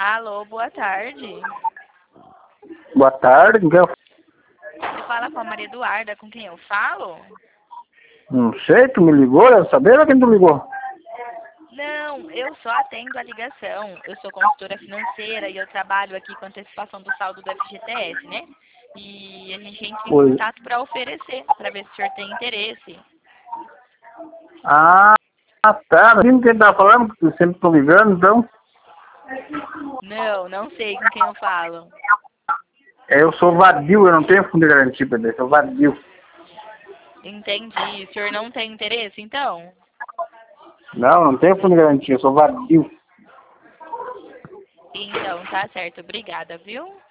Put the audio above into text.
Alô, boa tarde. Boa tarde, com quem eu... Você fala com a Maria Eduarda, com quem eu falo? Não sei, tu me ligou, eu saber ou quem tu ligou? Não, eu só atendo a ligação. Eu sou consultora financeira e eu trabalho aqui com antecipação do saldo do FGTS, né? E a gente entra em Oi. contato para oferecer, para ver se o senhor tem interesse. Ah, tá, não quem tá falando, que eu sempre tô ligando, então. Não, não sei com quem eu falo. Eu sou vadio, eu não tenho fundo de garantia, bebê, sou vadio. Entendi. O senhor não tem interesse, então? Não tenho fundo de garantia, eu sou vadio. Então, tá certo. Obrigada, viu?